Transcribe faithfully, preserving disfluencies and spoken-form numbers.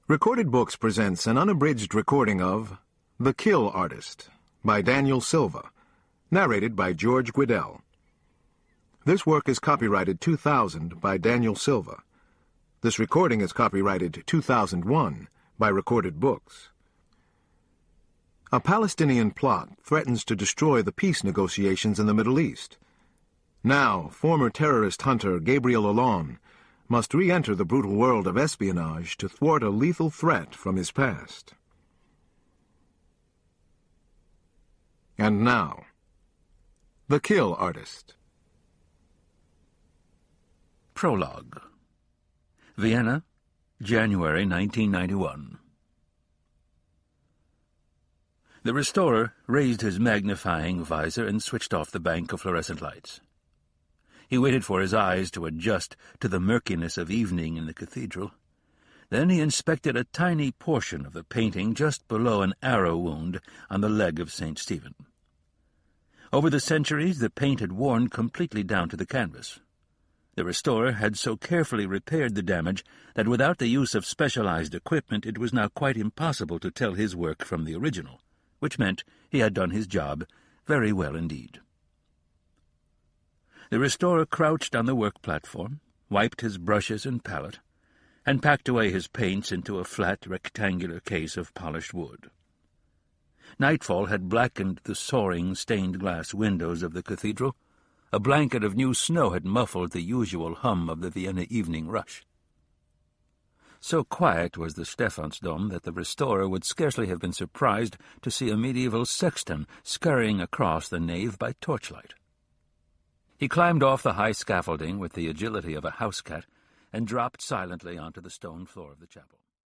Recorded Books presents an unabridged recording of The Kill Artist by Daniel Silva, narrated by George Guidell. This work is copyrighted two thousand by Daniel Silva. This recording is copyrighted two thousand one by Recorded Books. A Palestinian plot threatens to destroy the peace negotiations in the Middle East. Now, former terrorist hunter Gabriel Allon must re-enter the brutal world of espionage to thwart a lethal threat from his past. And now, The Kill Artist. Prologue. Vienna, January nineteen ninety-one. The restorer raised his magnifying visor and switched off the bank of fluorescent lights. He waited for his eyes to adjust to the murkiness of evening in the cathedral. Then he inspected a tiny portion of the painting just below an arrow wound on the leg of Saint Stephen. Over the centuries, the paint had worn completely down to the canvas. The restorer had so carefully repaired the damage that without the use of specialized equipment it was now quite impossible to tell his work from the original, which meant he had done his job very well indeed. The restorer crouched on the work platform, wiped his brushes and palette, and packed away his paints into a flat, rectangular case of polished wood. Nightfall had blackened the soaring, stained-glass windows of the cathedral. A blanket of new snow had muffled the usual hum of the Vienna evening rush. So quiet was the Stephansdom that the restorer would scarcely have been surprised to see a medieval sexton scurrying across the nave by torchlight. He climbed off the high scaffolding with the agility of a house cat and dropped silently onto the stone floor of the chapel.